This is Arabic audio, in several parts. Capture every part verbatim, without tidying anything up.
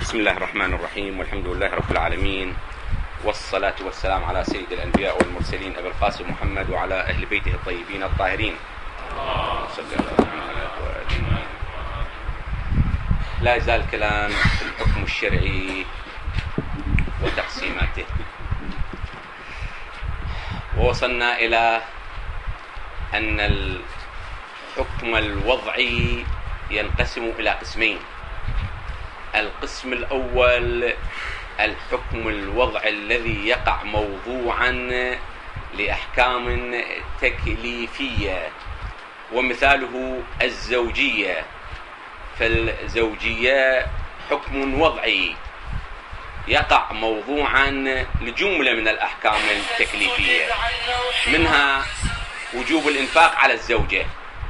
بسم الله الرحمن الرحيم، والحمد لله رب العالمين، والصلاة والسلام على سيد الأنبياء والمرسلين أبي القاسم محمد وعلى أهل بيته الطيبين الطاهرين. لا يزال الكلام في الحكم الشرعي وتقسيماته، ووصلنا إلى أن الحكم الوضعي ينقسم إلى قسمين. القسم الأول الحكم الوضعي الذي يقع موضوعا لأحكام تكليفية، ومثاله الزوجية. فالزوجية حكم وضعي يقع موضوعا لجملة من الأحكام التكليفية، منها وجوب الإنفاق على الزوجة،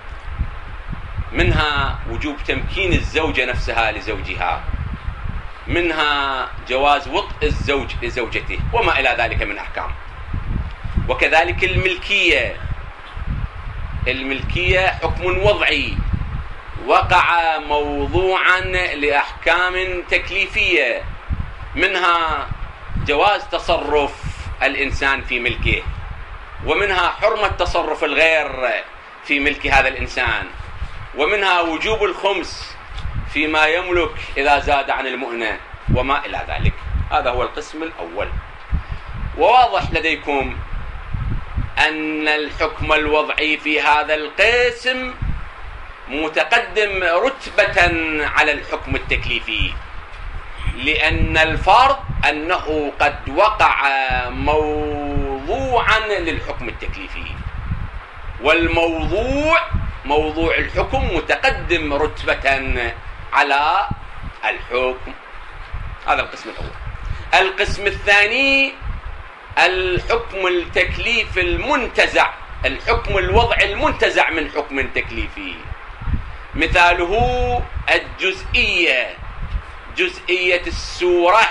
منها وجوب تمكين الزوجة نفسها لزوجها، منها جواز وطء الزوج لزوجته، وما إلى ذلك من أحكام. وكذلك الملكية، الملكية حكم وضعي وقع موضوعا لأحكام تكليفية، منها جواز تصرف الإنسان في ملكه، ومنها حرمة تصرف الغير في ملك هذا الإنسان، ومنها وجوب الخمس فيما يملك إذا زاد عن المؤنة، وما إلى ذلك. هذا هو القسم الأول. وواضح لديكم أن الحكم الوضعي في هذا القسم متقدم رتبة على الحكم التكليفي، لأن الفرض أنه قد وقع موضوعا للحكم التكليفي، والموضوع موضوع الحكم متقدم رتبة على الحكم. هذا القسم الأول. القسم الثاني الحكم التكليفي المنتزع، الحكم الوضعي المنتزع من حكم تكليفي، مثاله الجزئية، جزئية السورة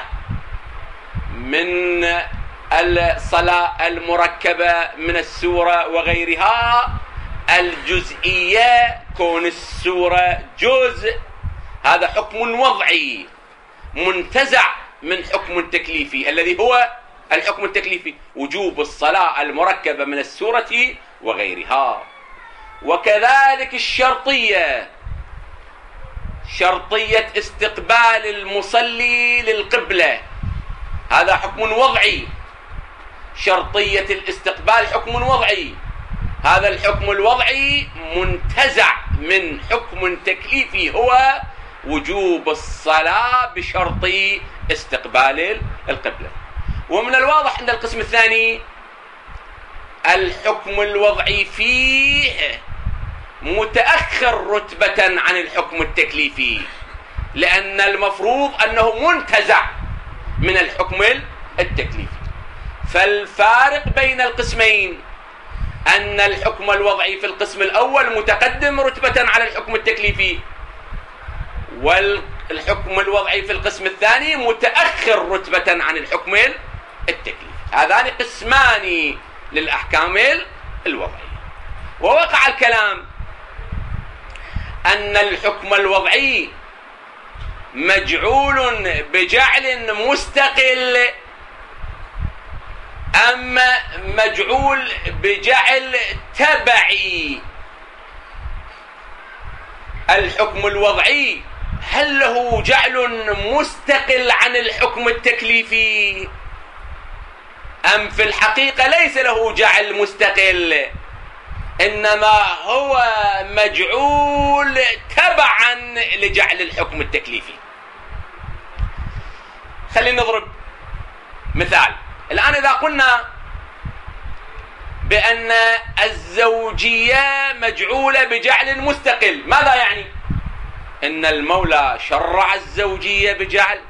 من الصلاة المركبة من السورة وغيرها. الجزئية كون السورة جزء، هذا حكم وضعي منتزع من حكم تكليفي الذي هو الحكم التكليفي وجوب الصلاة المركبة من السورة وغيرها. وكذلك الشرطية، شرطية استقبال المصلي للقبلة، هذا حكم وضعي. شرطية الاستقبال حكم وضعي، هذا الحكم الوضعي منتزع من حكم تكليفي هو وجوب الصلاة بشرط استقبال القبلة. ومن الواضح أن القسم الثاني الحكم الوضعي فيه متأخر رتبة عن الحكم التكليفي، لأن المفروض أنه منتزع من الحكم التكليفي. فالفارق بين القسمين أن الحكم الوضعي في القسم الأول متقدم رتبة على الحكم التكليفي، والحكم الوضعي في القسم الثاني متأخر رتبة عن الحكم التكليفي. هذان قسمان للأحكام الوضعية. ووقع الكلام أن الحكم الوضعي مجعول بجعل مستقل أم مجعول بجعل تبعي. الحكم الوضعي هل له جعل مستقل عن الحكم التكليفي أم في الحقيقة ليس له جعل مستقل، إنما هو مجعول تبعا لجعل الحكم التكليفي؟ خلينا نضرب مثال. الآن إذا قلنا بأن الزوجية مجعولة بجعل مستقل، ماذا يعني؟ إن المولى شرع الزوجية بجعل،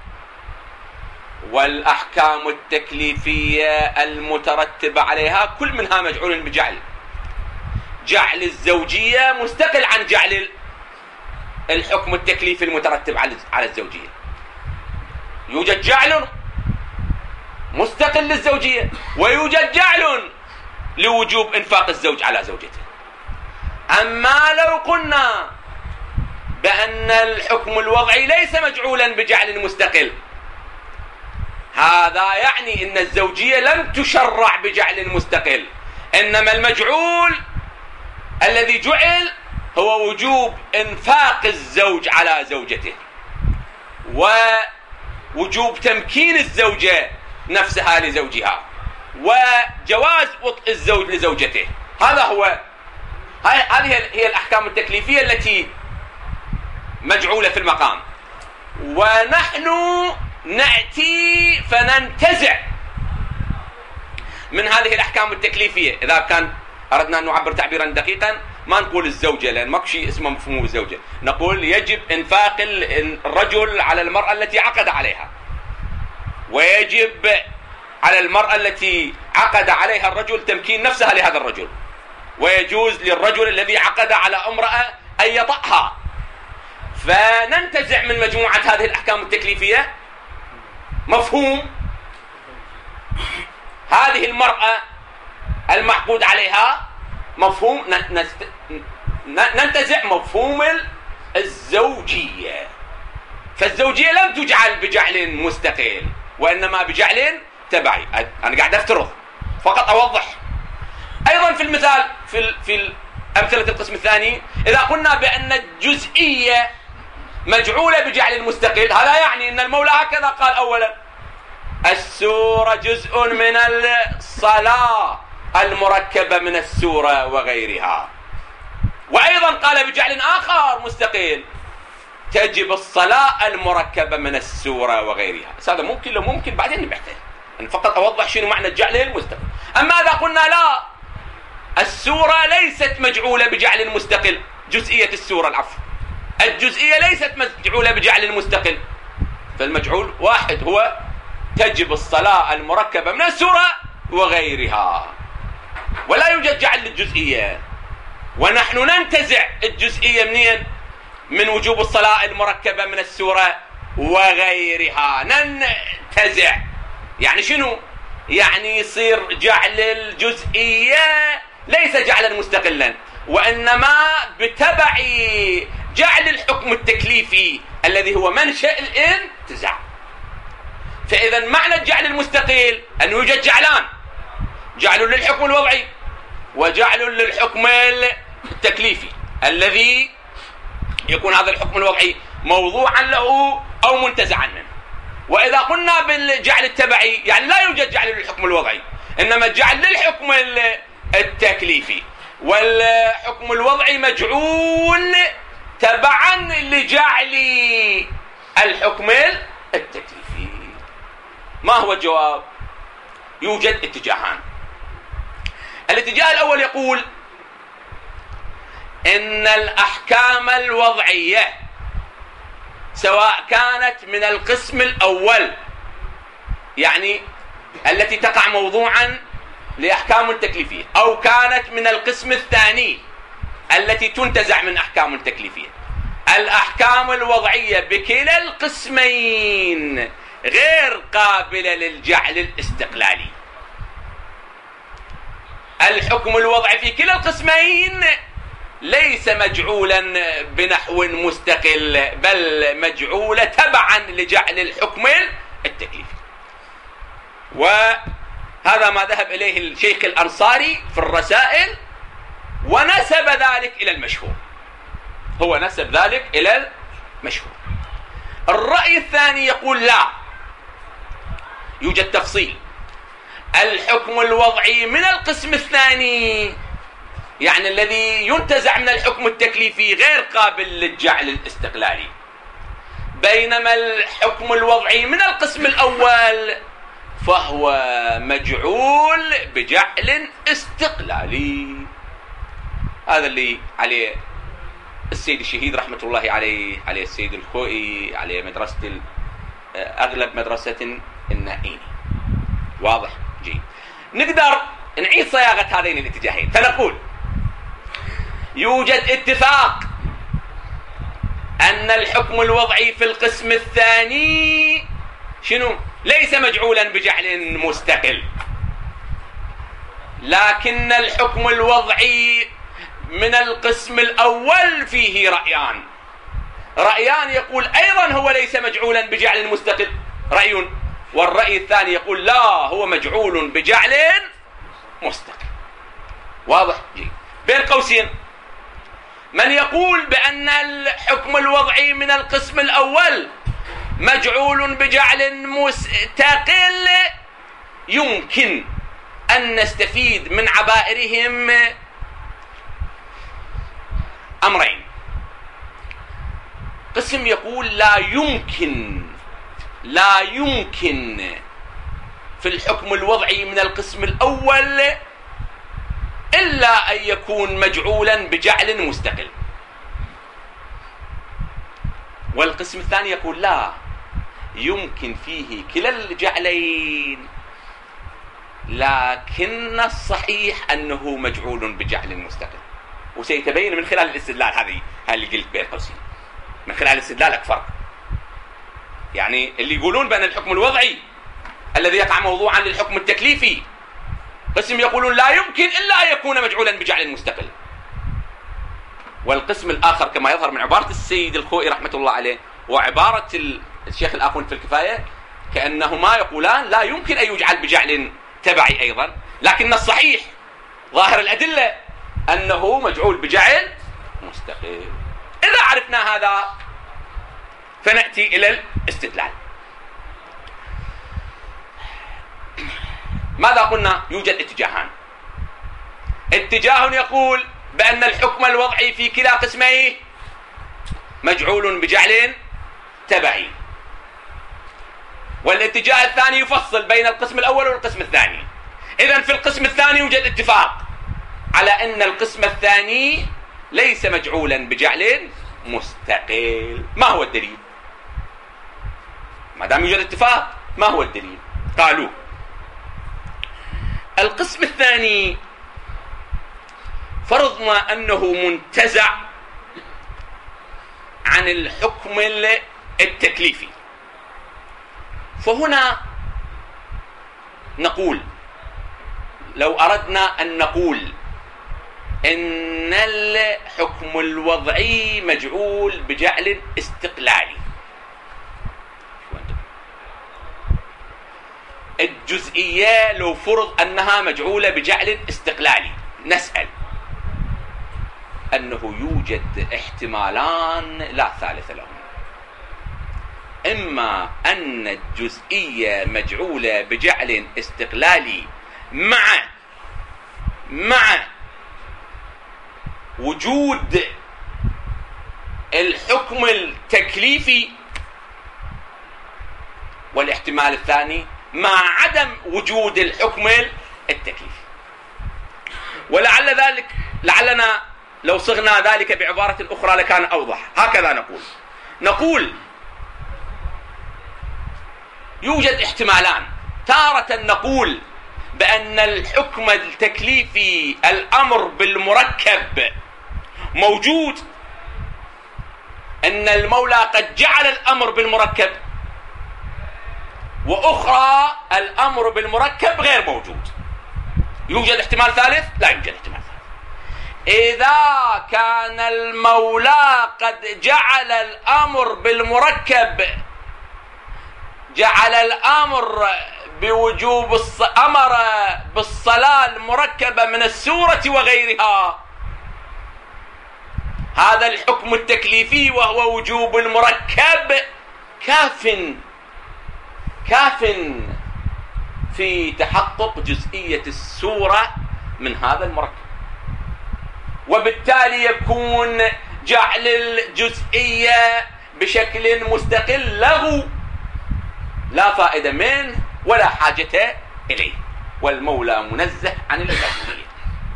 والأحكام التكليفية المترتبة عليها كل منها مجعول بجعل. جعل الزوجية مستقل عن جعل الحكم التكليفي المترتب على الزوجية. يوجد جعل مستقل للزوجية، ويوجد جعل لوجوب إنفاق الزوج على زوجته. أما لو قلنا بأن الحكم الوضعي ليس مجعولا بجعل مستقل، هذا يعني أن الزوجية لم تشرع بجعل مستقل، إنما المجعول الذي جعل هو وجوب إنفاق الزوج على زوجته، ووجوب تمكين الزوجة نفسها لزوجها، وجواز وطء الزوج لزوجته. هذا هو، هذه هي الأحكام التكليفية التي مجعولة في المقام. ونحن نأتي فننتزع من هذه الأحكام التكليفية. إذا كان أردنا أن نعبر تعبيرا دقيقا ما نقول الزوجة، لأن ماكو شيء اسمه مفهوم الزوجة، نقول يجب إنفاق الرجل على المرأة التي عقد عليها، ويجب على المرأة التي عقد عليها الرجل تمكين نفسها لهذا الرجل، ويجوز للرجل الذي عقد على امرأة أن يطأها. فننتزع من مجموعة هذه الأحكام التكليفية مفهوم هذه المرأة المعقود عليها، مفهوم ننتزع مفهوم الزوجية. فالزوجية لم تجعل بجعل مستقل، وإنما بجعل تبعي. أنا قاعد أفترض فقط أوضح. أيضا في المثال في في أمثلة القسم الثاني، إذا قلنا بأن الجزئية مجعولة بجعل مستقل، هذا يعني أن المولى هكذا قال أولا: السورة جزء من الصلاة المركبة من السورة وغيرها. وأيضا قال بجعل آخر مستقل: تجب الصلاة المركبة من السورة وغيرها. هذا ممكن لو ممكن بعدين نبحثه، أنا فقط أوضح شنو معنى الجعل المستقل. أما إذا قلنا لا، السورة ليست مجعولة بجعل مستقل، جزئية السورة العفو، الجزئية ليست مجعولة بجعل مستقل، فالمجعول واحد هو تجب الصلاة المركبة من السورة وغيرها، ولا يوجد جعل للجزئية. ونحن ننتزع الجزئية منين؟ من وجوب الصلاة المركبة من السورة وغيرها. ننتزع يعني شنو؟ يعني يصير جعل الجزئية ليس جعلا مستقلا، وإنما بتبع جعل الحكم التكليفي الذي هو منشأ الانتزاع. فإذا معنى الجعل المستقل أن يوجد جعلان: جعل للحكم الوضعي وجعل للحكم التكليفي، الذي يكون هذا الحكم الوضعي موضوعا له أو منتزعا منه. وإذا قلنا بالجعل التبعي يعني لا يوجد جعل للحكم الوضعي، إنما جعل للحكم التكليفي، والحكم الوضعي مجعول تبعا لجعل الحكم التكليفي. ما هو الجواب؟ يوجد اتجاهان. الاتجاه الأول يقول إن الأحكام الوضعية سواء كانت من القسم الأول، يعني التي تقع موضوعا لأحكام تكليفية، أو كانت من القسم الثاني التي تنتزع من أحكام تكليفية، الأحكام الوضعية بكلا القسمين غير قابلة للجعل الاستقلالي. الحكم الوضعي في كلا القسمين ليس مجعولا بنحو مستقل، بل مجعولة تبعا لجعل الحكم التكليفي. وهذا ما ذهب إليه الشيخ الأنصاري في الرسائل، ونسب ذلك إلى المشهور، هو نسب ذلك إلى المشهور. الرأي الثاني يقول لا، يوجد تفصيل. الحكم الوضعي من القسم الثاني، يعني الذي ينتزع من الحكم التكليفي، غير قابل للجعل الاستقلالي، بينما الحكم الوضعي من القسم الأول فهو مجعول بجعل استقلالي. هذا اللي عليه السيد الشهيد رحمة الله عليه، عليه السيد الخوئي، عليه مدرسة أغلب مدرسة النائيني. واضح؟ جيد. نقدر نعيد صياغة هذين الاتجاهين فنقول يوجد اتفاق أن الحكم الوضعي في القسم الثاني شنو؟ ليس مجعولا بجعل مستقل، لكن الحكم الوضعي من القسم الأول فيه رأيان. رأيان يقول أيضا هو ليس مجعولا بجعل مستقل رأي، والرأي الثاني يقول لا هو مجعول بجعل مستقل. واضح؟ جيد. بين قوسين من يقول بأن الحكم الوضعي من القسم الأول مجعول بجعل مستقل يمكن أن نستفيد من عبائرهم أمرين. قسم يقول لا يمكن لا يمكن في الحكم الوضعي من القسم الأول إلا أن يكون مجعولا بجعل مستقل، والقسم الثاني يقول لا يمكن فيه كلا الجعلين، لكن الصحيح أنه مجعول بجعل مستقل. وسيتبين من خلال الاستدلال هذه هذه اللي قلت بين قوسين، من خلال الاستدلال أكثر. يعني اللي يقولون بأن الحكم الوضعي الذي يقع موضوعا للحكم التكليفي قسم يقولون لا يمكن إلا أن يكون مجعولا بجعل مستقل، والقسم الآخر كما يظهر من عبارة السيد الخوئي رحمة الله عليه وعبارة الشيخ الآخون في الكفاية كأنهما يقولان لا يمكن أن يجعل بجعل تبعي أيضا، لكن الصحيح ظاهر الأدلة أنه مجعول بجعل مستقل. إذا عرفنا هذا فنأتي إلى الاستدلال. ماذا قلنا؟ يوجد اتجاهان. اتجاه يقول بأن الحكم الوضعي في كلا قسميه مجعول بجعل تبعي، والاتجاه الثاني يفصل بين القسم الأول والقسم الثاني. إذن في القسم الثاني يوجد اتفاق على أن القسم الثاني ليس مجعولا بجعل مستقل. ما هو الدليل؟ ما دام يوجد اتفاق ما هو الدليل؟ قالوا القسم الثاني فرضنا أنه منتزع عن الحكم التكليفي، فهنا نقول لو أردنا أن نقول إن الحكم الوضعي مجعول بجعل استقلالي، الجزئية لو فرض أنها مجعولة بجعل استقلالي، نسأل أنه يوجد احتمالان لا ثالث لهم. إما أن الجزئية مجعولة بجعل استقلالي مع مع وجود الحكم التكليفي، والاحتمال الثاني مع عدم وجود الحكم التكليفي. ولعل ذلك لعلنا لو صغنا ذلك بعبارة أخرى لكان أوضح. هكذا نقول نقول يوجد احتمالان. تارة نقول بأن الحكم التكليفي الأمر بالمركب موجود، أن المولى قد جعل الأمر بالمركب، وأخرى الأمر بالمركب غير موجود. يوجد احتمال ثالث؟ لا يوجد احتمال ثالث. إذا كان المولى قد جعل الأمر بالمركب، جعل الأمر بوجوب الص... أمر بالصلاة المركبة من السورة وغيرها، هذا الحكم التكليفي وهو وجوب المركب كاف كاف في تحقق جزئية السورة من هذا المركب، وبالتالي يكون جعل الجزئية بشكل مستقل له لا فائدة منه ولا حاجة إليه، والمولى منزه عن الجزئية.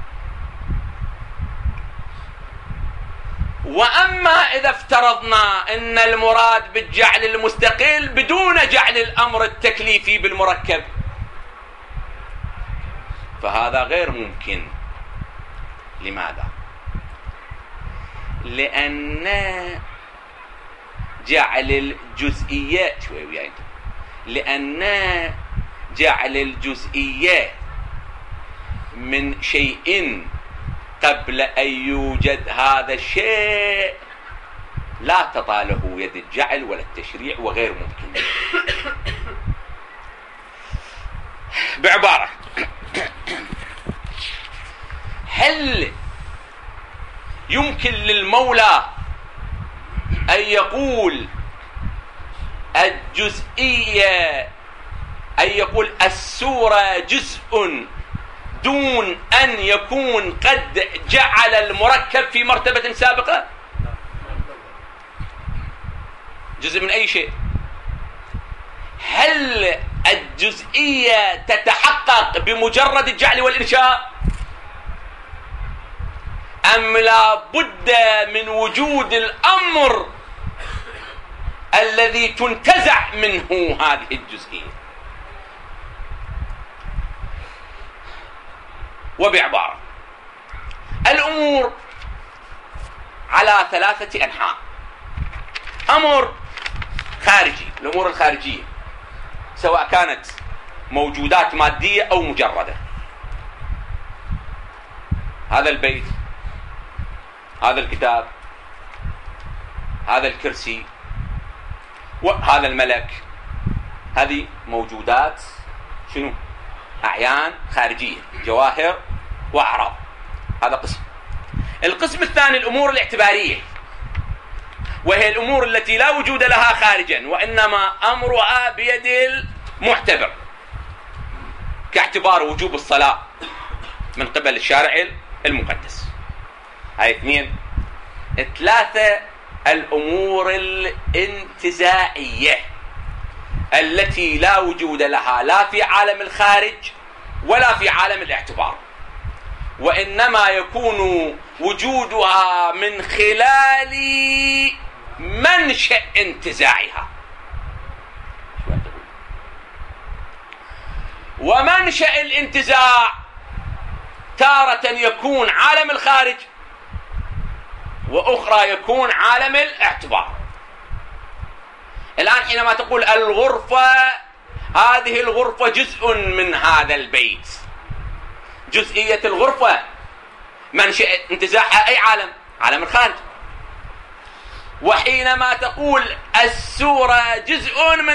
وأما إذا افترضنا أن المراد بالجعل المستقل بدون جعل الأمر التكليفي بالمركب، فهذا غير ممكن. لماذا؟ لأن جعل الجزئيات شوي وياي لأن جعل الجزئيات من شيء قبل أن يوجد هذا الشيء لا تطاله يد الجعل ولا التشريع وغير ممكن. بعبارة، هل يمكن للمولى أن يقول الجزئية، أن يقول السورة جزء دون أن يكون قد جعل المركب في مرتبة سابقة؟ جزء من أي شيء. هل الجزئية تتحقق بمجرد الجعل والإنشاء، أم لا بد من وجود الأمر الذي تنتزع منه هذه الجزئية؟ وبعبارة، الأمور على ثلاثة أنحاء. أمر خارجي، الأمور الخارجية سواء كانت موجودات مادية أو مجردة. هذا البيت، هذا الكتاب، هذا الكرسي، وهذا الملك، هذه موجودات شنو؟ أعيان خارجية، جواهر وأعراض. هذا قسم. القسم الثاني الأمور الاعتبارية، وهي الأمور التي لا وجود لها خارجا وإنما أمرها بيد المعتبر، كاعتبار وجوب الصلاة من قبل الشارع المقدس. هاي اثنين. ثلاثة الأمور الانتزاعية التي لا وجود لها لا في عالم الخارج ولا في عالم الاعتبار، وإنما يكون وجودها من خلال منشأ انتزاعها. ومنشأ الانتزاع تارة يكون عالم الخارج، وأخرى يكون عالم الاعتبار. الآن حينما تقول الغرفة، هذه الغرفة جزء من هذا البيت، جزئية الغرفة منشأ انتزاعها أي عالم؟ عالم الخارج. وحينما تقول السورة جزء من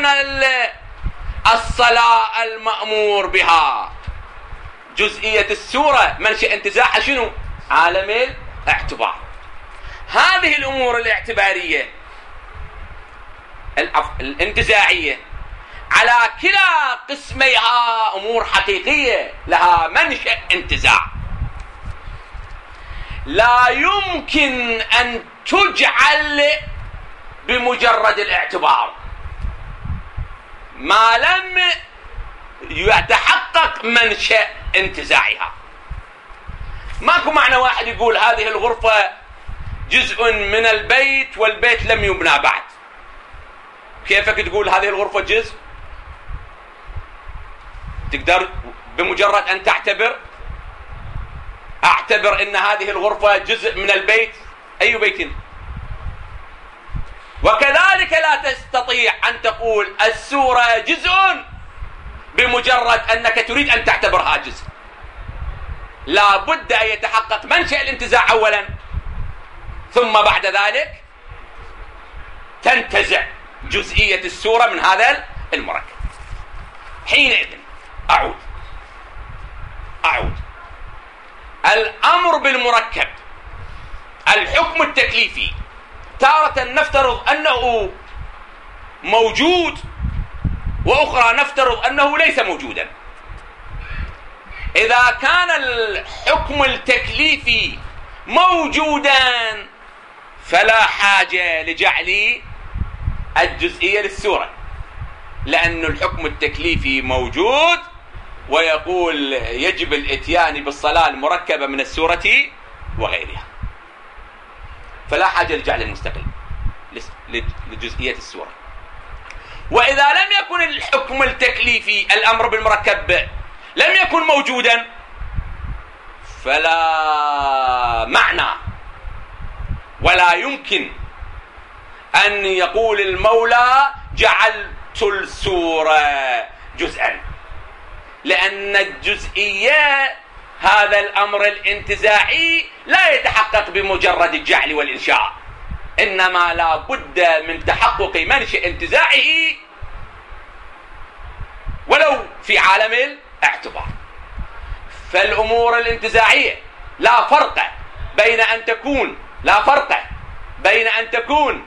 الصلاة المأمور بها، جزئية السورة منشأ انتزاعها شنو؟ عالم الاعتبار. هذه الأمور الاعتبارية الانتزاعية على كلا قسميها أمور حقيقية لها منشأ انتزاع، لا يمكن أن تجعل بمجرد الاعتبار ما لم يتحقق منشأ انتزاعها. ماكو معنى واحد يقول هذه الغرفة جزء من البيت والبيت لم يبنى بعد. كيفك تقول هذه الغرفة جزء؟ تقدر بمجرد أن تعتبر، أعتبر أن هذه الغرفة جزء من البيت، أي بيت؟ وكذلك لا تستطيع أن تقول السورة جزء بمجرد أنك تريد أن تعتبرها جزء. لا بد أن يتحقق منشأ الانتزاع أولا، ثم بعد ذلك تنتزع جزئية السورة من هذا المركب. حينئذ أعود أعود الأمر بالمركب، الحكم التكليفي، تارة نفترض أنه موجود، وأخرى نفترض أنه ليس موجودا. إذا كان الحكم التكليفي موجودا فلا حاجة لجعل الجزئية للسورة، لأن الحكم التكليفي موجود ويقول يجب الاتيان بالصلاة المركبة من السورة وغيرها، فلا حاجة لجعل المستقل لجزئية السورة. وإذا لم يكن الحكم التكليفي الأمر بالمركب لم يكن موجودا، فلا معنى ولا يمكن أن يقول المولى جعلت السورة جزءا، لأن الجزئية هذا الأمر الانتزاعي لا يتحقق بمجرد الجعل والإنشاء، إنما لا بد من تحقق منشأ انتزاعه ولو في عالم الاعتبار. فالأمور الانتزاعية لا فرق بين أن تكون لا فرق بين أن تكون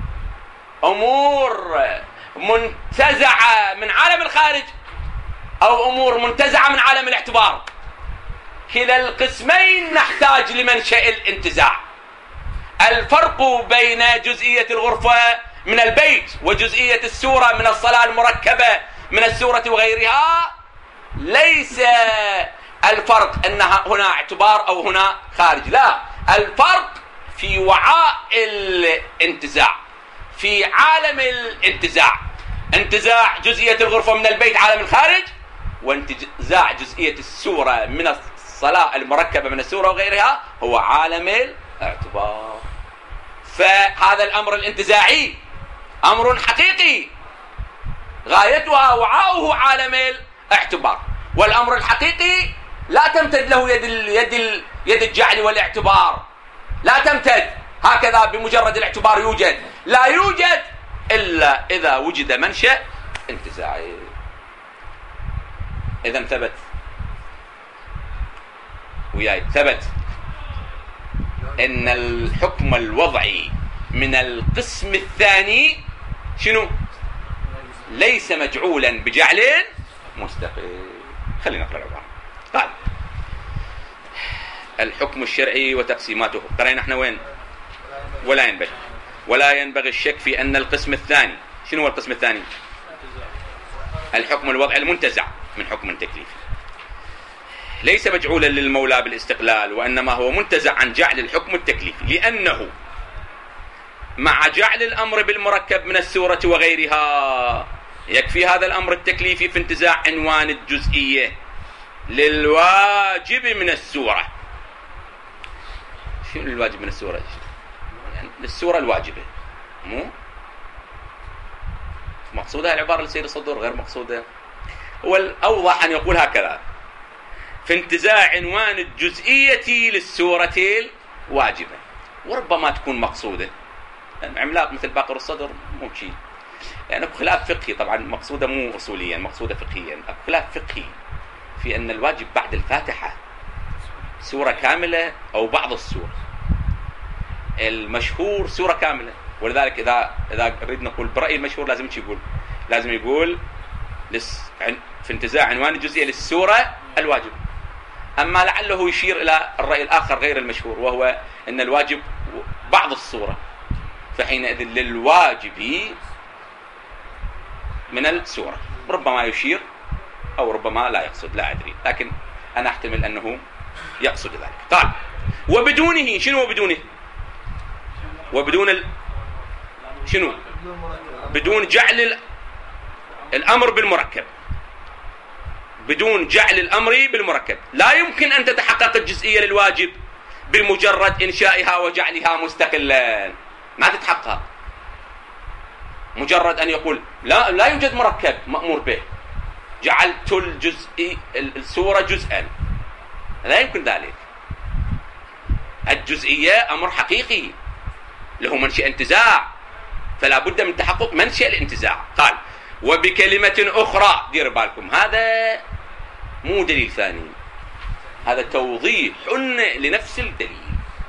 أمور منتزعة من عالم الخارج أو أمور منتزعة من عالم الاعتبار. كلا القسمين نحتاج لمنشأ الانتزاع. الفرق بين جزئية الغرفة من البيت وجزئية السورة من الصلاة المركبة من السورة وغيرها ليس الفرق أنها هنا اعتبار أو هنا خارج، لا، الفرق في وعاء الانتزاع، في عالم الانتزاع. انتزاع جزئية الغرفة من البيت عالم الخارج، وانتزاع جزئية السورة من الصلاة المركبة من السورة وغيرها هو عالم الاعتبار. فهذا الأمر الانتزاعي أمر حقيقي غايتها وعاؤه عالم الاعتبار، والأمر الحقيقي لا تمتد له يد ال يد ال يد الجعل والاعتبار، لا تمتد هكذا بمجرد الاعتبار يوجد، لا يوجد إلا إذا وجد منشأ انتزاعي. إذا ثبت وياي ثبت إن الحكم الوضعي من القسم الثاني شنو؟ ليس مجعولا بجعل مستقل. خلينا نقرأ العبارة. قال الحكم الشرعي وتقسيماته. قرأنا احنا وين؟ ولا ينبغي ولا ينبغي الشك في أن القسم الثاني، شنو هو القسم الثاني؟ الحكم الوضعي المنتزع من حكم تكليفي، ليس مجعولا للمولى بالاستقلال، وإنما هو منتزع عن جعل الحكم التكليفي، لأنه مع جعل الأمر بالمركب من السورة وغيرها يكفي هذا الأمر التكليفي في انتزاع عنوان الجزئية للواجب من السورة. شنو الواجب من السورة؟ يعني للسورة الواجبة، مو مقصودها العبارة لسيد الصدر غير مقصودة. هو الأوضح أن يقول هكذا: في انتزاع عنوان الجزئية للسورة الواجبة، وربما تكون مقصودة يعني عملاق مثل باقر الصدر مو شيء، يعني خلاف فقهي طبعا، مقصودة مو أصوليا، مقصودة فقهيا. خلاف فقهي في أن الواجب بعد الفاتحة سورة كاملة أو بعض السور. المشهور سورة كاملة، ولذلك إذا إذا نريد نقول برأي المشهور لازم يقول لازم يقول لس في انتزاع عنوان الجزئية للسورة الواجب. أما لعله يشير إلى الرأي الآخر غير المشهور، وهو أن الواجب بعض السورة، فحينئذ للواجب من السورة. ربما يشير أو ربما لا يقصد، لا أدري، لكن أنا أحتمل أنه يقصد ذلك. قال وبدونه، شنو وبدونه؟ وبدون ال... شنو؟ بدون جعل الأمر بالمركب، بدون جعل الأمر بالمركب لا يمكن أن تتحقق الجزئية للواجب بمجرد إنشائها وجعلها مستقلا، ما تتحقق. مجرد أن يقول لا لا يوجد مركب مأمور به، جعلت الجزء السورة جزءا، لا يمكن ذلك. الجزئية أمر حقيقي له منشأ انتزاع، فلا بد من تحقق منشأ الانتزاع. قال وبكلمة أخرى، دير بالكم هذا مو دليل ثاني، هذا توضيح لنفس الدليل،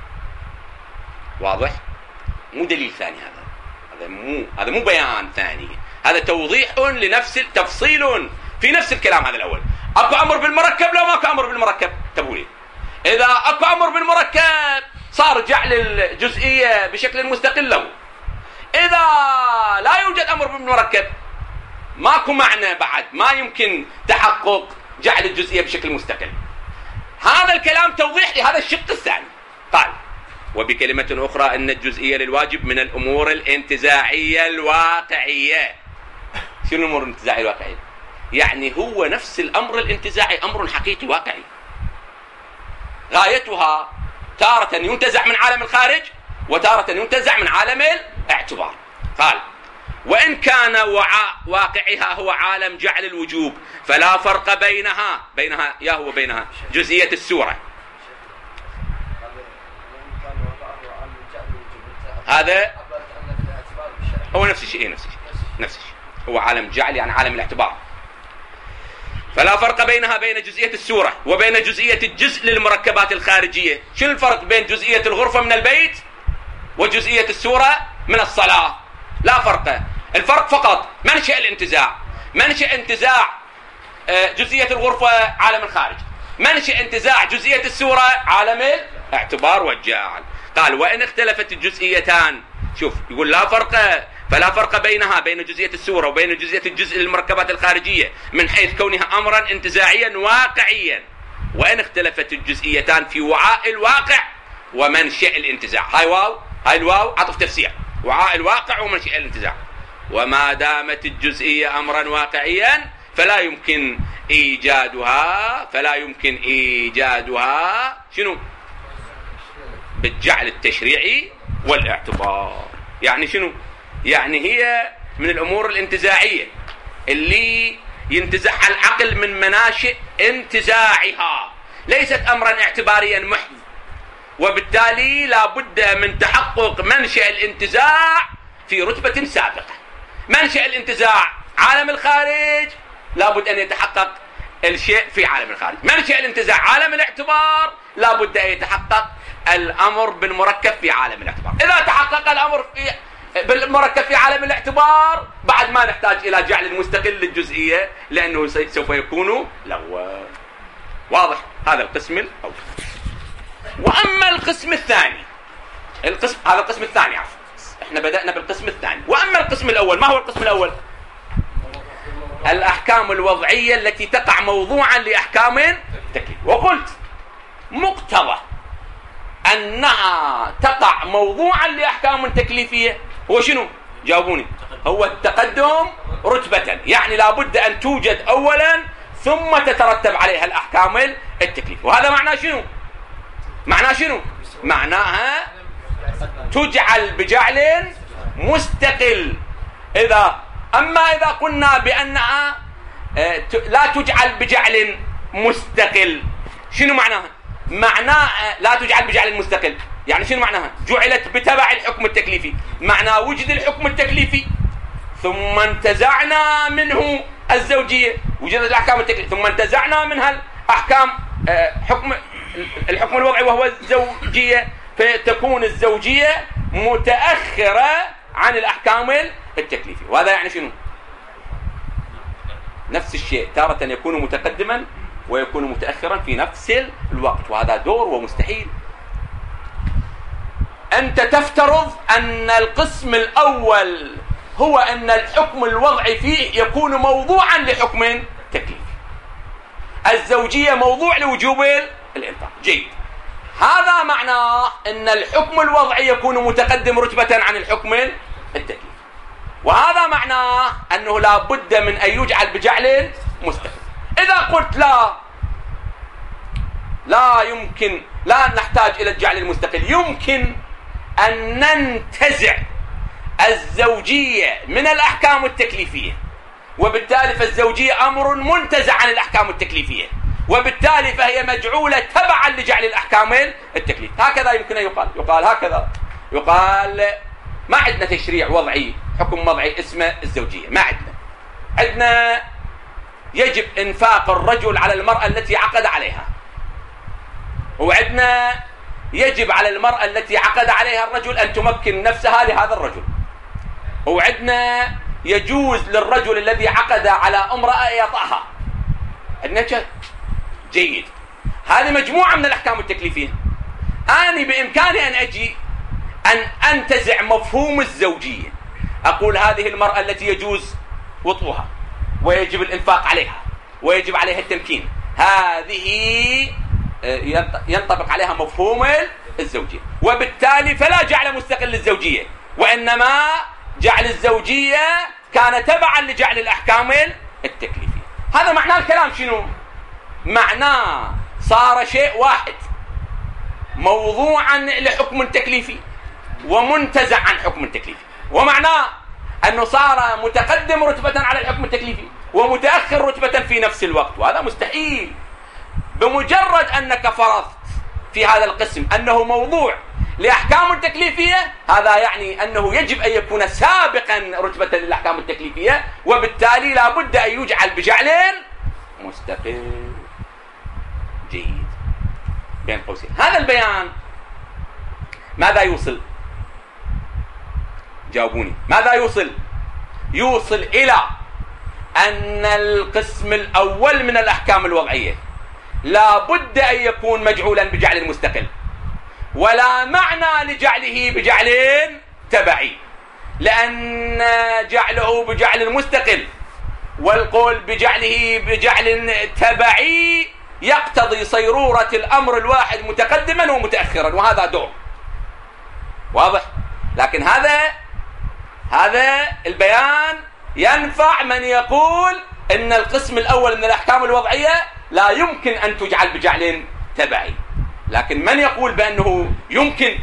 واضح؟ مو دليل ثاني، هذا هذا مو هذا مو بيان ثاني، هذا توضيح لنفس تفصيل في نفس الكلام. هذا الأول أكو أمر بالمركب، لو ما أكو أمر بالمركب تبولي. إذا أكو أمر بالمركب صار جعل الجزئية بشكل مستقل له. إذا لا يوجد أمر بالمركب ماكو معنى بعد، ما يمكن تحقق جعل الجزئية بشكل مستقل. هذا الكلام توضيح لهذا الشق الثاني. قال وبكلمة أخرى أن الجزئية للواجب من الأمور الانتزاعية الواقعية. شنو الأمور الانتزاعية الواقعية؟ يعني هو نفس الأمر الانتزاعي أمر حقيقي واقعي، غايتها تارة ينتزع من عالم الخارج وتارة ينتزع من عالم الاعتبار. قال وإن كان وعاء واقعها هو عالم جعل الوجوب فلا فرق بينها بينها يا هو بينها جزئية السورة. هذا هو نفس الشيء، نفس الشيء نفس الشيء هو عالم جعل، يعني عالم الاعتبار. فلا فرق بينها بين جزئية السورة وبين جزئية الجزء للمركبات الخارجية. شو الفرق بين جزئية الغرفة من البيت وجزئية السورة من الصلاة؟ لا فرق. الفرق فقط منشأ الانتزاع. منشأ انتزاع جزئية الغرفة عالم الخارج، منشأ انتزاع جزئية السورة عالم الاعتبار والجعل. قال وإن اختلفت الجزئيتان، شوف يقول لا فرق، فلا فرق بينها بين جزئية السورة وبين جزئية الجزء للمركبات الخارجية من حيث كونها أمرا انتزاعيا واقعيا، وإن اختلفت الجزئيتان في وعاء الواقع ومنشأ الانتزاع. هاي واو، هاي الواو عطف تفسير، وعاء الواقع ومنشأ الانتزاع. وما دامت الجزئية أمرا واقعيا فلا يمكن إيجادها فلا يمكن إيجادها شنو؟ بالجعل التشريعي والاعتبار. يعني شنو؟ يعني هي من الأمور الانتزاعية اللي ينتزعها العقل من مناشئ انتزاعها، ليست أمرا اعتباريا محض، وبالتالي لا بد من تحقق منشأ الانتزاع في رتبة سابقة. منشأ الانتزاع عالم الخارج لا بد أن يتحقق الشيء في عالم الخارج. منشأ الانتزاع عالم الاعتبار لا بد أن يتحقق الأمر بالمركب في عالم الاعتبار. إذا تحقق الأمر في بالمركب في عالم الاعتبار بعد ما نحتاج إلى جعل مستقل للجزئية، لأنه سوف يكون لو واضح. هذا القسم الأول. وأما القسم الثاني، القسم هذا القسم الثاني عفوا، احنا بدأنا بالقسم الثاني. وأما القسم الأول، ما هو القسم الأول؟ الأحكام الوضعية التي تقع موضوعا لأحكام التكليف. وقلت مقتضى أنها تقع موضوعا لأحكام تكليفية هو شنو؟ جاوبوني. هو التقدم رتبة، يعني لابد أن توجد أولا ثم تترتب عليها الأحكام التكليفية. وهذا معناه شنو؟ معناه شنو؟ معناها تجعل بجعل مستقل. إذا أما إذا قلنا بأنها لا تجعل بجعل مستقل، شنو معناها؟ معناه لا تجعل بجعل مستقل، يعني شنو معناها؟ جعلت بتبع الحكم التكليفي، معناه وجد الحكم التكليفي ثم انتزعنا منه الزوجية، وجدت الأحكام التكليفية ثم انتزعنا منها الأحكام حكم الحكم الوضعي وهو الزوجية، فتكون الزوجية متأخرة عن الأحكام التكليفية. وهذا يعني شنو؟ نفس الشيء، تارة يكون متقدما ويكون متأخرا في نفس الوقت، وهذا دور ومستحيل. أنت تفترض أن القسم الأول هو أن الحكم الوضعي فيه يكون موضوعا لحكم تكليفي، الزوجية موضوع لوجوب الإنفاق. جيد، هذا معناه أن الحكم الوضعي يكون متقدم رتبة عن الحكم التكليفي، وهذا معناه أنه لا بد من أن يجعل بجعل مستقل. إذا قلت لا لا يمكن، لا نحتاج إلى الجعل المستقل، يمكن أن ننتزع الزوجية من الأحكام التكليفية، وبالتالي فالزوجية أمر منتزع عن الأحكام التكليفية، وبالتالي فهي مجعولة تبعا لجعل الأحكام التكليف. هكذا يمكن أن يقال. يقال هكذا، يقال ما عندنا تشريع وضعي، حكم وضعي اسمه الزوجية، ما عندنا. عندنا يجب إنفاق الرجل على المرأة التي عقد عليها، وعندنا يجب على المرأة التي عقد عليها الرجل أن تمكن نفسها لهذا الرجل، وعندنا يجوز للرجل الذي عقد على امرأة يطأها. عندنا جيد، هذه مجموعة من الأحكام التكليفية. أنا بإمكاني أن أجي أن أنتزع مفهوم الزوجية، أقول هذه المرأة التي يجوز وطئها ويجب الإنفاق عليها ويجب عليها التمكين، هذه ينطبق عليها مفهوم الزوجية، وبالتالي فلا جعل مستقل للزوجية، وإنما جعل الزوجية كان تبعا لجعل الأحكام التكليفية. هذا معناه الكلام شنو؟ معناه صار شيء واحد موضوعا لحكم تكليفي ومنتزع عن حكم تكليفي، ومعناه أنه صار متقدم رتبة على الحكم التكليفي ومتأخر رتبة في نفس الوقت، وهذا مستحيل. بمجرد أنك فرضت في هذا القسم أنه موضوع لأحكام تكليفية، هذا يعني أنه يجب أن يكون سابقا رتبة للأحكام التكليفية، وبالتالي لا بد أن يجعل بجعل مستقل. جيد. بين قوسين هذا البيان ماذا يوصل؟ جاوبوني. ماذا يوصل؟ يوصل إلى أن القسم الأول من الأحكام الوضعية لا بد أن يكون مجعولا بجعل مستقل، ولا معنى لجعله بجعل تبعي، لأن جعله بجعل مستقل والقول بجعله بجعل تبعي يقتضي صيرورة الأمر الواحد متقدما ومتأخرا، وهذا دور واضح. لكن هذا هذا البيان ينفع من يقول إن القسم الأول من الأحكام الوضعية لا يمكن أن تجعل بجعل تبعي، لكن من يقول بأنه يمكن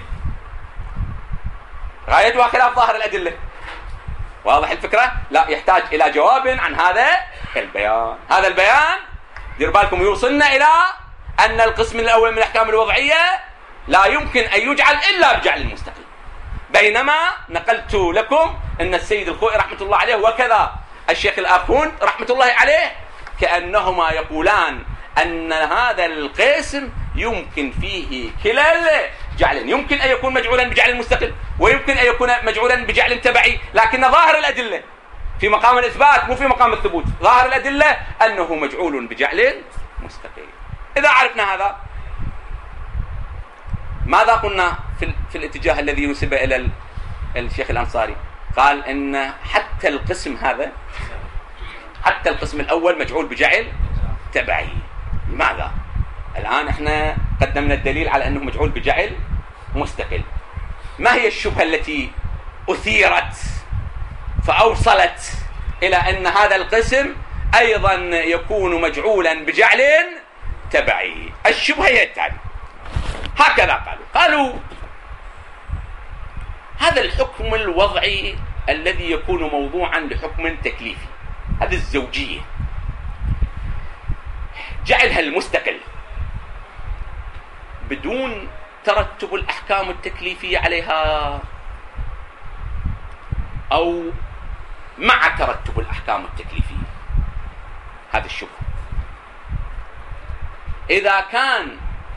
غايتها خلاف ظاهر الأدلة. واضح الفكرة؟ لا، يحتاج إلى جواب عن هذا البيان. هذا البيان دير بالكم يوصلنا إلى أن القسم الأول من الأحكام الوضعية لا يمكن أن يجعل إلا بجعل مستقل، بينما نقلت لكم أن السيد الخوئي رحمة الله عليه وكذا الشيخ الآخون رحمة الله عليه كأنهما يقولان أن هذا القسم يمكن فيه كلا الجعلين، يمكن أن يكون مجعولا بجعل مستقل ويمكن أن يكون مجعولا بجعل تبعي، لكن ظاهر الأدلة في مقام الإثبات مو في مقام الثبوت، ظاهر الأدلة أنه مجعول بجعل مستقل. إذا عرفنا هذا ماذا قلنا في, في الاتجاه الذي ينسب إلى الشيخ الأنصاري؟ قال إن حتى القسم هذا حتى القسم الأول مجعول بجعل تبعي. لماذا؟ الآن احنا قدمنا الدليل على أنه مجعول بجعل مستقل. ما هي الشبهة التي أثيرت فأوصلت إلى أن هذا القسم أيضا يكون مجعولا بجعل تبعي؟ الشبهة هي التالية، هكذا قالوا قالوا هذا الحكم الوضعي الذي يكون موضوعا لحكم تكليفي، هذه الزوجية جعلها المستقل بدون ترتب الأحكام التكليفية عليها أو مع ترتب الأحكام التكليفية، هذا الشبهة. إذا كان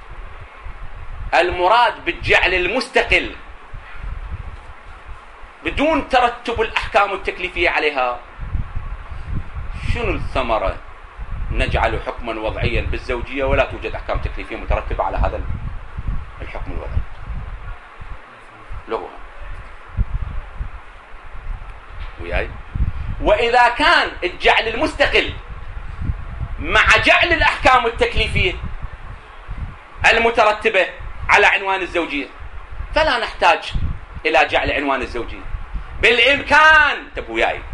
المراد بالجعل المستقل بدون ترتب الأحكام التكليفية عليها، شنو الثمرة؟ نجعل حكما وضعيا بالزوجية ولا توجد أحكام تكليفية مترتبة على هذا الحكم الوضعي. لغة وياي. وإذا كان الجعل المستقل مع جعل الأحكام التكليفية المترتبة على عنوان الزوجية فلا نحتاج إلى جعل عنوان الزوجية. بالإمكان تبو وياي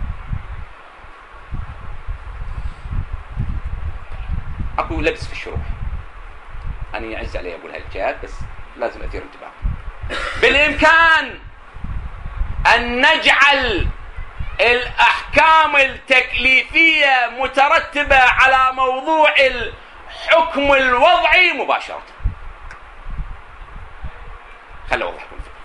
أكو لبس في الشروح، أنا يعز علي أقول هالجهات بس لازم أثير انتباه. بالإمكان أن نجعل الأحكام التكليفية مترتبة على موضوع الحكم الوضعي مباشرة. خلوا أوضح لكم الفكرة.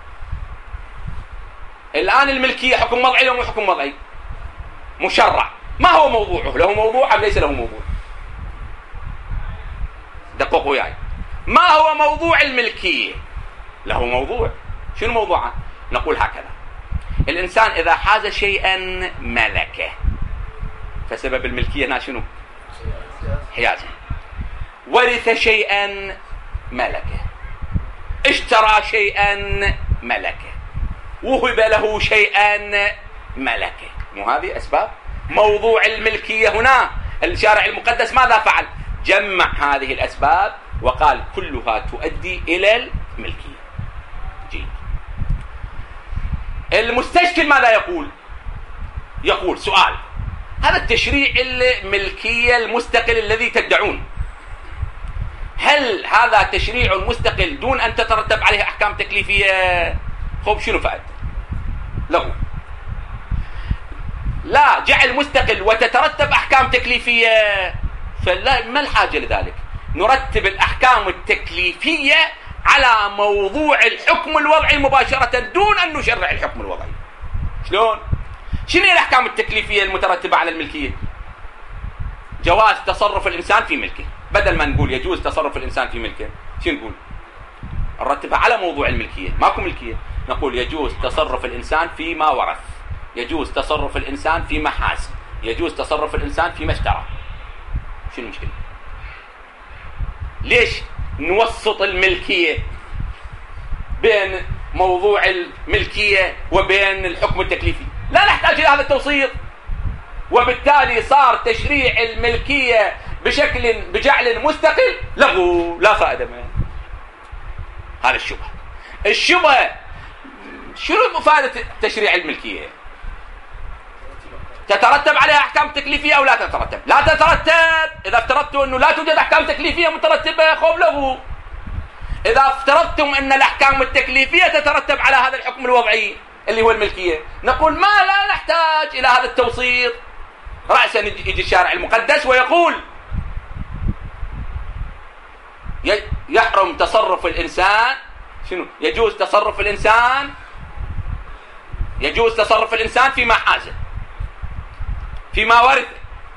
الآن الملكية حكم وضعي أو مو حكم وضعي؟ مشرع. ما هو موضوعه؟ له موضوع أم ليس له موضوع؟ دققوا وياي. ما هو موضوع الملكية؟ له موضوع. شنو موضوعه؟ نقول هكذا: الإنسان إذا حاز شيئا ملكه، فسبب الملكية هنا شنو؟ حيازه. ورث شيئا ملكه، اشترى شيئا ملكه، وهب له شيئا ملكه. مو هذه أسباب؟ موضوع الملكية هنا الشارع المقدس ماذا فعل؟ جمع هذه الأسباب وقال كلها تؤدي إلى الملكية. جيد. المستشكل ماذا يقول؟ يقول سؤال: هذا التشريع الملكية المستقل الذي تدعون، هل هذا تشريع مستقل دون أن تترتب عليه أحكام تكليفية؟ خب شنو فائدة؟ له لا جعل مستقل وتترتب أحكام تكليفية، فلا ما الحاجة لذلك؟ نرتب الأحكام التكليفية على موضوع الحكم الوضعي مباشرة دون أن نشرع الحكم الوضعي. شلون؟ شنو هي الأحكام التكليفية المترتبة على الملكية؟ جواز تصرف الإنسان في ملكه. بدل ما نقول يجوز تصرف الإنسان في ملكه، شنو نقول؟ نرتبها على موضوع الملكية. ماكو ملكية، نقول يجوز تصرف الإنسان فيما ورث، يجوز تصرف الإنسان فيما حاز، يجوز تصرف الإنسان فيما اشترى. شنو المشكلة؟ ليش نوسط الملكية بين موضوع الملكية وبين الحكم التكليفي؟ لا نحتاج إلى هذا التوسيط، وبالتالي صار تشريع الملكية بشكل بجعل مستقل لغو، لا فائدة منه. هذا الشبهة. الشبهة شنو فائدة تشريع الملكية؟ تترتب عليها أحكام تكليفية أو لا تترتب؟ لا تترتب. إذا افترضتوا أنه لا توجد أحكام تكليفية مترتبة خوف لغو. إذا افترضتم أن الأحكام التكليفية تترتب على هذا الحكم الوضعي اللي هو الملكية، نقول ما لا نحتاج إلى هذا التوسيط. رأسا يجي الشارع المقدس ويقول يحرم تصرف الإنسان، شنو؟ يجوز تصرف الإنسان يجوز تصرف الإنسان فيما حازه، فيما ورث،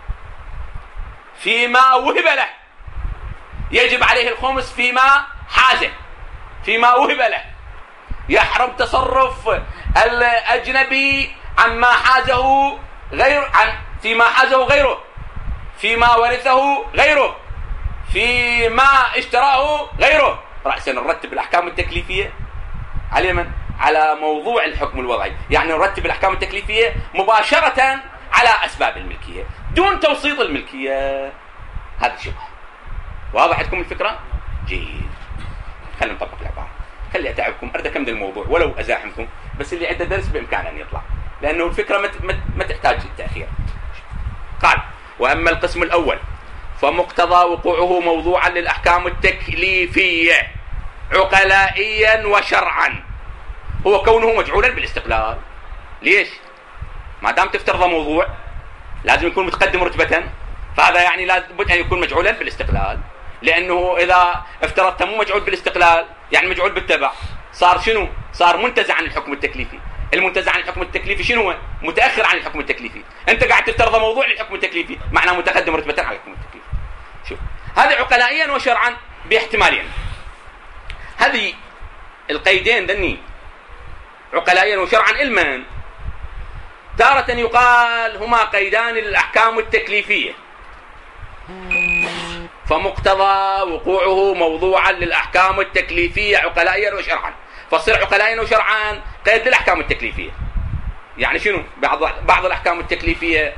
فيما وهب له. يجب عليه الخمس فيما حازه، فيما وهب له. يحرم تصرف الأجنبي عما حازه غير عن فيما حازه غيره، فيما ورثه غيره، فيما اشتراه غيره. رأسا نرتب الأحكام التكليفية على من؟ على موضوع الحكم الوضعي. يعني نرتب الأحكام التكليفية مباشرة على أسباب الملكية دون توسيط الملكية. هذا شبه. واضح عندكم الفكرة؟ جيد. خلينا نطبق العبارة. خلي أتعبكم أرد أكمل الموضوع ولو أزاحمكم، بس اللي عنده درس بإمكانه أن يطلع، لأنه الفكرة ما تحتاج التأخير. قال: وأما القسم الأول فمقتضى وقوعه موضوعا للأحكام التكليفية عقلائيا وشرعا هو كونه مجعولا بالاستقلال. ليش؟ ما دام تفترض موضوع لازم يكون متقدم رتبة، فهذا يعني لابد أن يكون مجعولا بالاستقلال. لأنه إذا افترضت مو مجعول بالاستقلال يعني مجعول بالتبع، صار شنو؟ صار منتزع عن الحكم التكليفي. المنتزع عن الحكم التكليفي شنو هو؟ متأخر عن الحكم التكليفي. أنت قاعد تفترض موضوع للحكم التكليفي، معناه متقدم رتبة على الحكم التكليفي. شوف، هذا عقلائيا وشرعا باحتمالين. هذه القيدين ذني عقلائيا وشرعا علما. تارة يقال هما قيدان للأحكام التكليفية فمقتضى وقوعه موضوعا للأحكام التكليفية عقلائيا وشرعا، فصير عقلائيا وشرعا قيد للأحكام التكليفية. يعني شنو؟ بعض بعض الأحكام التكليفية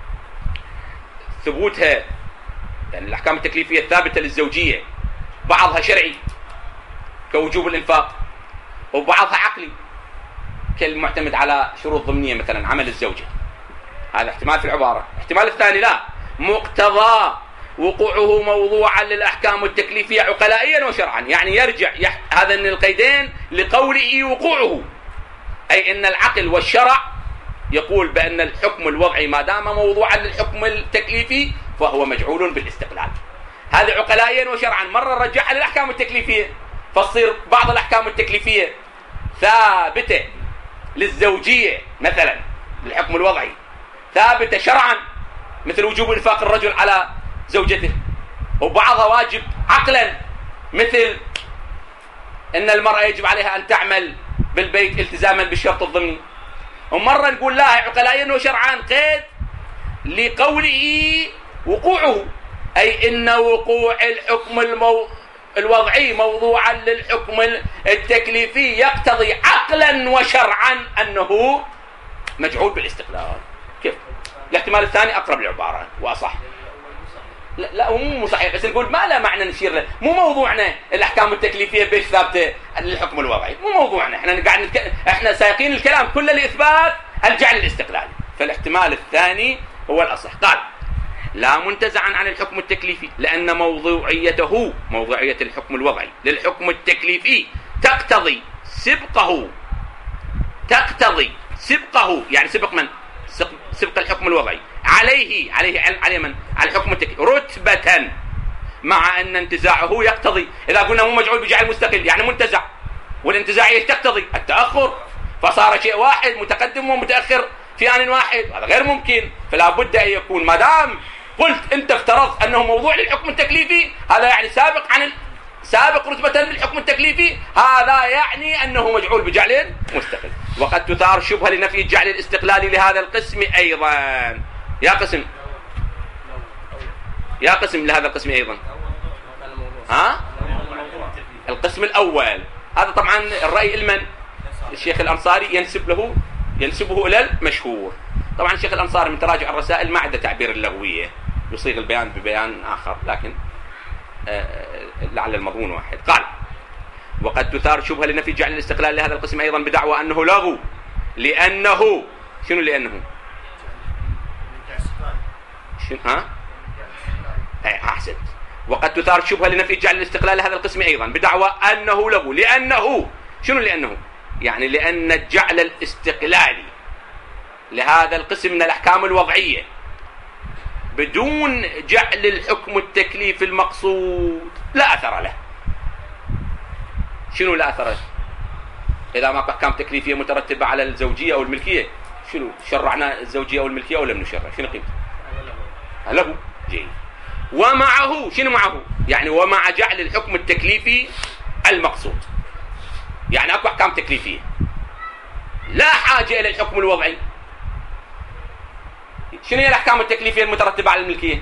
ثبوتها، يعني الأحكام التكليفية الثابتة للزوجية بعضها شرعي كوجوب الإنفاق، وبعضها عقلي كالمعتمد على شروط ضمنية مثلا عمل الزوجة. هذا احتمال في العبارة. احتمال الثاني لا، مقتضى وقوعه موضوعا للأحكام التكليفية عقلائيا وشرعا، يعني يرجع يح... هذا من القيدين لقوله وقوعه، أي أن العقل والشرع يقول بأن الحكم الوضعي ما دام موضوعا للحكم التكليفي فهو مجعول بالاستقلال. هذا عقلائيا وشرعا. مرة رجعها للأحكام التكليفية فتصير بعض الأحكام التكليفية ثابتة للزوجية مثلا للحكم الوضعي، ثابتة شرعا مثل وجوب إنفاق الرجل على زوجته، وبعضها واجب عقلا مثل أن المرأة يجب عليها أن تعمل بالبيت التزاما بالشرط الضمني. ومرة نقول لا، عقلائيا وشرعا قيد لقوله وقوعه، أي إن وقوع الحكم المو... الوضعي موضوعا للحكم التكليفي يقتضي عقلا وشرعا أنه مجعول بالاستقلال. كيف؟ الاحتمال الثاني أقرب للعبارة وأصح. لا, لا هو مو صحيح، بس نقول ما لا معنى نشير له. مو موضوعنا الأحكام التكليفية بيش ثابتة للحكم الوضعي، مو موضوعنا. احنا قاعد نتك... احنا سايقين الكلام كله لإثبات الجعل الاستقلالي. فالاحتمال الثاني هو الأصح. قال: لا منتزعا عن الحكم التكليفي لأن موضوعيته موضوعية الحكم الوضعي للحكم التكليفي تقتضي سبقه تقتضي سبقه يعني سبق من؟ سبق الحكم الوضعي عليه عليه على من؟ على الحكم التكليفي رتبة مع أن انتزاعه يقتضي، إذا قلنا مو مجعول بجعل مستقل يعني منتزع، والانتزاع ايش تقتضي؟ التأخر، فصار شيء واحد متقدم ومتأخر في آن واحد، هذا غير ممكن. فلا بد أن يكون، ما دام قلت أنت افترضت أنه موضوع للحكم التكليفي، هذا يعني سابق عن ال... سابق رتبة للحكم التكليفي، هذا يعني أنه مجعول بجعل مستقل. وقد تثار شبهة لنفي الجعل الاستقلالي لهذا القسم أيضا. يا قسم يا قسم لهذا القسم أيضا ها؟ القسم الأول هذا طبعا الرأي المن الشيخ الأنصاري ينسب له ينسبه إلى المشهور. طبعا الشيخ الأنصاري من تراجع الرسائل ما عنده تعبير اللغوية، يصيغ البيان ببيان آخر، لكن لعل المضمون واحد. قال: وقد تثار شبهة لنفي جعل الاستقلال لهذا القسم أيضا بدعوى أنه لغو، لأنه شنو لأنه؟ شنو ها؟ أي أحسنت. وقد تثار شبهة لنفي جعل الاستقلال لهذا القسم أيضا بدعوى أنه لغو، لأنه شنو لأنه؟ يعني لأن الجعل الاستقلالي لهذا القسم من الأحكام الوضعية بدون جعل الحكم التكليف المقصود لا أثر له. شنو لا أثر له؟ إذا ما أحكام تكليفية مترتبة على الزوجية أو الملكية، شنو شرعنا الزوجية أو الملكية أو لم نشرع؟ شنو قيمته؟ له جيد. ومعه شنو معه؟ يعني ومع جعل الحكم التكليفي المقصود، يعني أكو أحكام تكليفية لا حاجة إلى الحكم الوضعي. شنو هي الأحكام التكليفية المترتبة على الملكية؟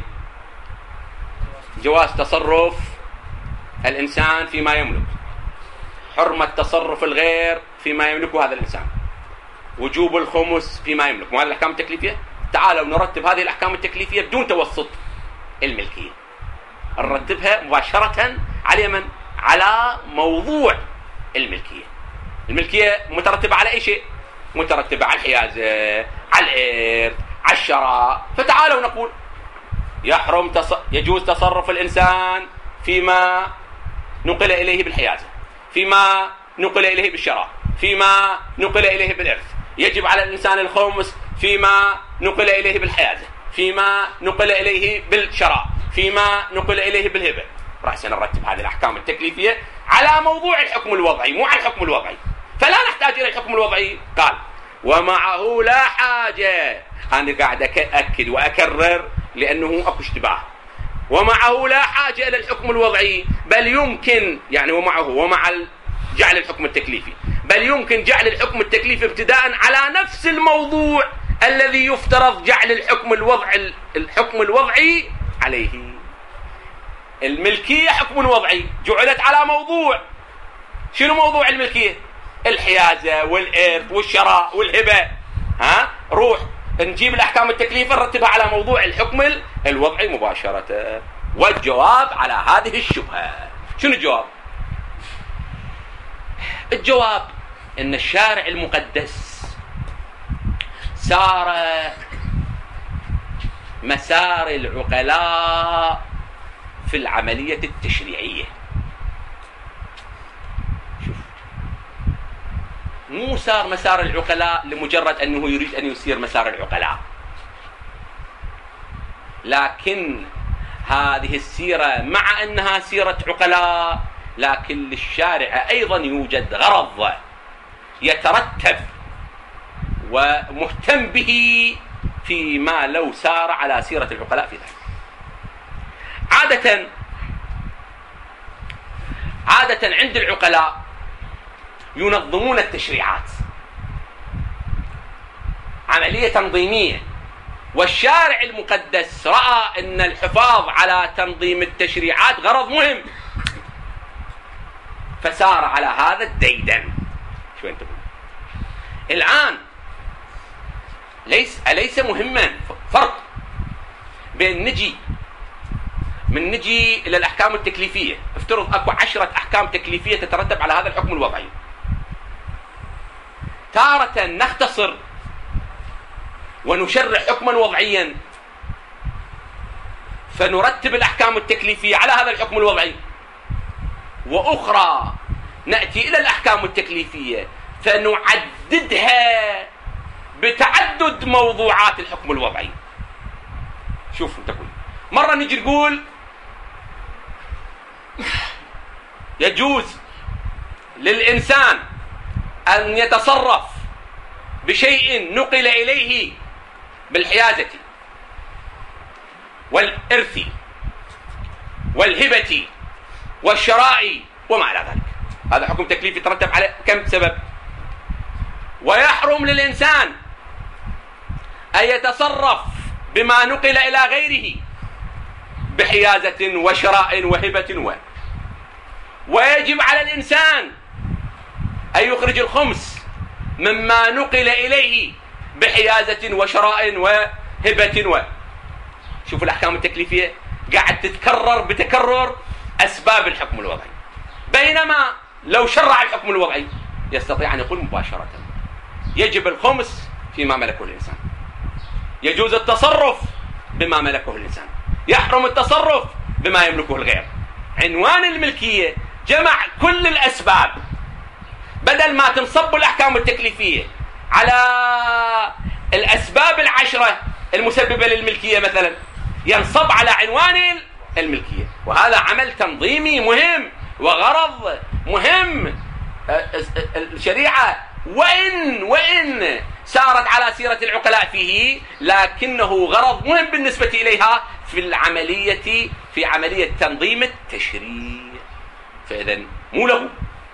جواز تصرف الإنسان فيما يملك، حرمة تصرف الغير فيما يملكه هذا الإنسان، وجوب الخمس فيما يملك. وهذه الأحكام التكليفية. تعالوا نرتب هذه الأحكام التكليفية بدون توسط الملكية، نرتبها مباشرة على من؟ على موضوع الملكية. الملكية مترتبة على أي شيء؟ مترتبة على الحيازة، على الإرث، على الشراء. فتعالوا نقول يحرم تص... يجوز تصرف الإنسان فيما نقل إليه بالحيازة، فيما نقل إليه بالشراء، فيما نقل إليه بالإرث. يجب على الإنسان الخمس فيما نقل إليه بالحيازة، فيما نقل إليه بالشراء، فيما نقل إليه بالهبة. رأسا نرتب هذه الأحكام التكليفية على موضوع الحكم الوضعي، مو على الحكم الوضعي، فلا نحتاج إلى الحكم الوضعي. قال: ومعه لا حاجة. أنا قاعد أكد وأكرر لأنه أكو اشتباه. ومعه لا حاجة إلى الحكم الوضعي، بل يمكن يعني ومعه ومع جعل الحكم التكليفي، بل يمكن جعل الحكم التكليفي ابتداء على نفس الموضوع الذي يفترض جعل الحكم الوضعي الحكم الوضعي عليه. الملكية حكم وضعي جعلت على موضوع. شنو موضوع الملكية؟ الحيازة والإرث والشراء والهبة. ها روح نجيب الأحكام التكليفية نرتبها على موضوع الحكم الوضعي مباشرة. والجواب على هذه الشبهة شنو الجواب؟ الجواب إن الشارع المقدس سار مسار العقلاء في العملية التشريعية. شوف، مو سار مسار العقلاء لمجرد أنه يريد أن يسير مسار العقلاء، لكن هذه السيرة مع أنها سيرة عقلاء، لكن للشارع أيضا يوجد غرض يترتب ومهتم به فيما لو سار على سيرة العقلاء في ذلك. عادة عادة عند العقلاء ينظمون التشريعات عملية تنظيمية، والشارع المقدس رأى أن الحفاظ على تنظيم التشريعات غرض مهم، فسار على هذا الديدن. شو أنت تقول الآن؟ ليس أليس مهما فرق بين نجي من نجي إلى الأحكام التكليفية؟ افترض أكو عشرة أحكام تكليفية تترتب على هذا الحكم الوضعي. تارة نختصر ونشرع حكما وضعيا فنرتب الأحكام التكليفية على هذا الحكم الوضعي، وأخرى نأتي إلى الأحكام التكليفية فنعددها بتعدد موضوعات الحكم الوضعي. شوف انت، كل مرة نجي نقول يجوز للإنسان أن يتصرف بشيء نقل إليه بالحيازة والإرث والهبة والشراء وما إلى ذلك. هذا حكم تكليفي يترتب على كم سبب. ويحرم للإنسان أن يتصرف بما نقل إلى غيره بحيازة وشراء وهبة و ويجب على الإنسان أن يخرج الخمس مما نقل إليه بحيازة وشراء وهبة و شوفوا الأحكام التكليفية قاعد تتكرر بتكرر أسباب الحكم الوضعي، بينما لو شرع الحكم الوضعي يستطيع أن يقول مباشرة يجب الخمس فيما ملكه الإنسان، يجوز التصرف بما ملكه الإنسان، يحرم التصرف بما يملكه الغير. عنوان الملكية جمع كل الأسباب، بدل ما تنصب الأحكام التكليفية على الأسباب العشرة المسببة للملكية مثلا، ينصب على عنوان الملكية. وهذا عمل تنظيمي مهم وغرض مهم. الشريعة وإن وإن سارت على سيرة العقلاء فيه، لكنه غرض مهم بالنسبة إليها في العملية في عملية تنظيم التشريع. فإذا مو له.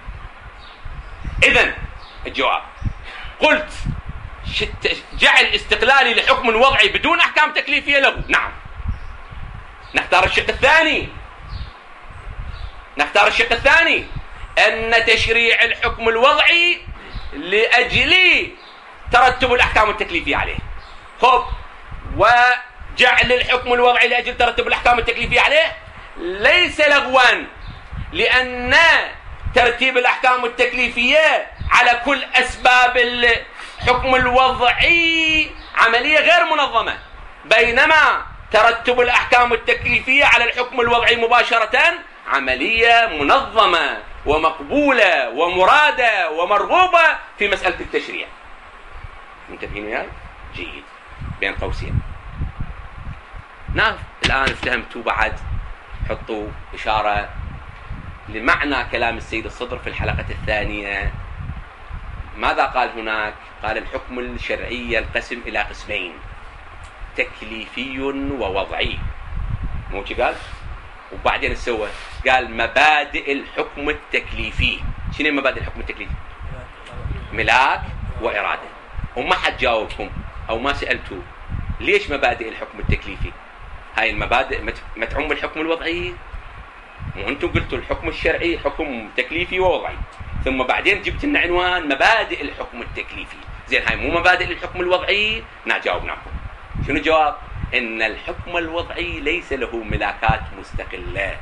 إذن الجواب قلت جعل استقلالي لحكم وضعي بدون أحكام تكليفية له. نعم. نختار الشق الثاني نختار الشق الثاني أن تشريع الحكم الوضعي لأجل ترتب الأحكام التكليفية عليه. خب، وجعل الحكم الوضعي لأجل ترتب الأحكام التكليفية عليه ليس لغوا، لأن ترتيب الأحكام التكليفية على كل أسباب الحكم الوضعي عملية غير منظمة، بينما ترتب الأحكام التكليفية على الحكم الوضعي مباشرة عملية منظمة ومقبولة ومرادة ومرغوبة في مسألة التشريع. منتبهين وياي؟ جيد. بين قوسين. نعم، الآن افتهمتوا بعد. حطوا إشارة لمعنى كلام السيد الصدر في الحلقة الثانية. ماذا قال هناك؟ قال الحكم الشرعي ينقسم إلى قسمين، تكليفي ووضعي. مو شي قال؟ وبعدين سوى قال مبادئ الحكم التكليفي. شنو مبادئ الحكم التكليفي؟ ملاك وإرادة. وما حد جاوبكم أو ما سألتوا ليش مبادئ الحكم التكليفي؟ هاي المبادئ ما تعم الحكم الوضعي؟ وأنتم قلتوا الحكم الشرعي حكم تكليفي ووضعي، ثم بعدين جبت لنا عنوان مبادئ الحكم التكليفي. زين، هاي مو مبادئ الحكم الوضعي؟ نا جاوبناكم. شنو الجواب؟ إن الحكم الوضعي ليس له ملاكات مستقلة،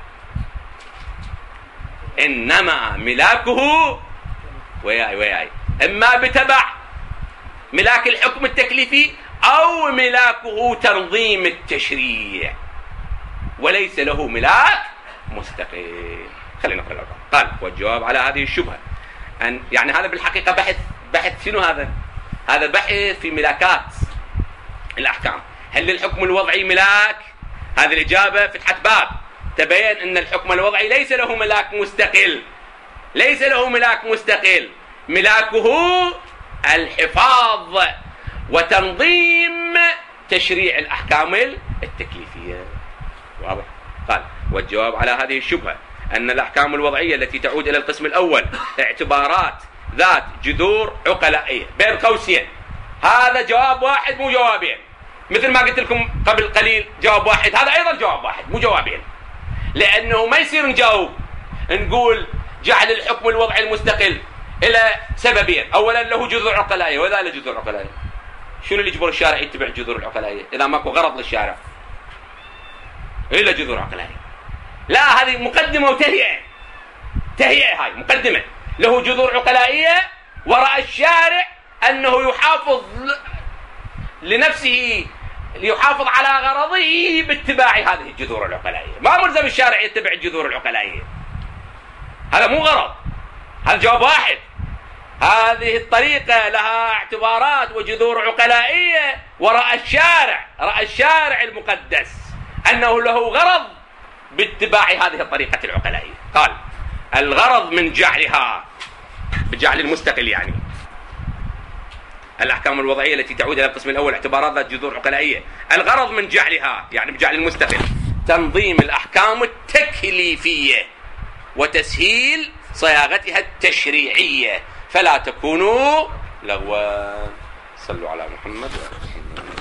إنما ملاكه وياي وياي إما بتبع ملاك الحكم التكليفي أو ملاكه تنظيم التشريع، وليس له ملاك مستقل. خلينا نقرأ الأرقام. قال والجواب على هذه الشبهة أن يعني هذا بالحقيقة بحث بحث شنو هذا؟ هذا بحث في ملاكات الأحكام. هل للحكم الوضعي ملاك؟ هذه الإجابة فتحت باب، تبين أن الحكم الوضعي ليس له ملاك مستقل، ليس له ملاك مستقل، ملاكه الحفاظ وتنظيم تشريع الأحكام التكليفية. واضح؟ قال والجواب على هذه الشبهة أن الأحكام الوضعية التي تعود إلى القسم الأول اعتبارات ذات جذور عقلائية. بين قوسين، هذا جواب واحد مو جوابين، مثل ما قلت لكم قبل قليل جواب واحد، هذا أيضا جواب واحد مو جوابين، لأنه ما يصير نجاوب نقول جعل الحكم الوضعي المستقل إلى سببين. أولا له جذور عقلائية، وإذا له جذور عقلائية شنو اللي يجبر الشارع يتبع الجذور العقلائية إذا ماكو غرض للشارع؟ إلا جذور عقلائية. لا، هذه مقدمة وتهيئة. تهيئة، هاي مقدمة. له جذور عقلائية وراء الشارع أنه يحافظ لنفسه، ليحافظ على غرضه باتباع هذه الجذور العقلائية. ما ملزم الشارع يتبع الجذور العقلائية، هذا مو غرض، هذا جواب واحد. هذه الطريقة لها اعتبارات وجذور عقلائية وراء الشارع، رأى الشارع المقدس أنه له غرض باتباع هذه الطريقة العقلائية. قال الغرض من جعلها بجعل المستقل، يعني الأحكام الوضعية التي تعود إلى القسم الأول اعتبارات ذات جذور عقلائية، الغرض من جعلها يعني بجعل المستقل تنظيم الأحكام التكليفية وتسهيل صياغتها التشريعية، فلا تكونوا لغوا. صلوا على محمد.